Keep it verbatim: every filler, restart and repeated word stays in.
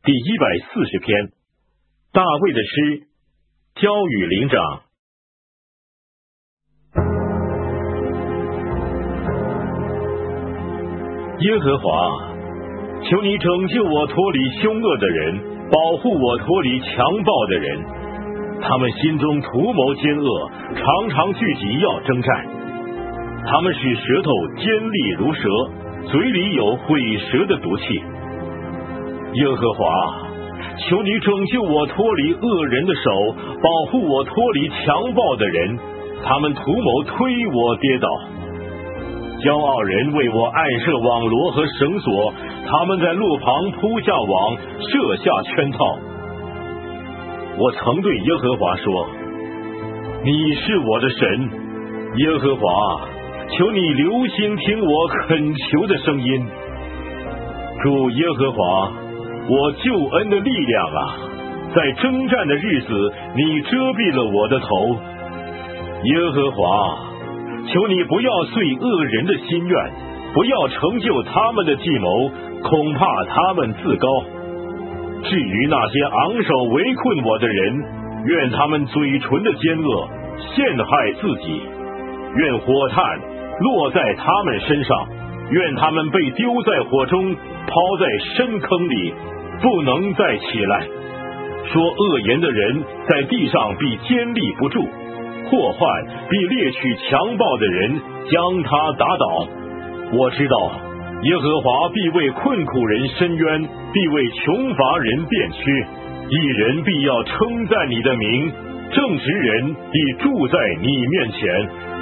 第一百四十篇，大卫的诗，交与灵长。耶和华，求你拯救我脱离凶恶的人，保护我脱离强暴的人。他们心中图谋奸恶，常常聚集要征战。他们使舌头尖利如蛇，嘴里有毁舌的毒气。耶和华，求你拯救我脱离恶人的手，保护我脱离强暴的人。他们图谋推我跌倒。骄傲人为我暗设网罗和绳索，他们在路旁铺下网，设下圈套。我曾对耶和华说，你是我的神，耶和华，求你留心听我恳求的声音。主耶和华，我救恩的力量啊，在征战的日子，你遮蔽了我的头。耶和华，求你不要遂恶人的心愿，不要成就他们的计谋，恐怕他们自高。至于那些昂首围困我的人，愿他们嘴唇的奸恶陷害自己，愿火炭落在他们身上，愿他们被丢在火中，抛在深坑里，不能再起来。说恶言的人在地上必坚立不住，祸患必猎取强暴的人，将他打倒。我知道耶和华必为困苦人伸冤，必为穷乏人辩屈。义人必要称赞你的名，正直人必住在你面前。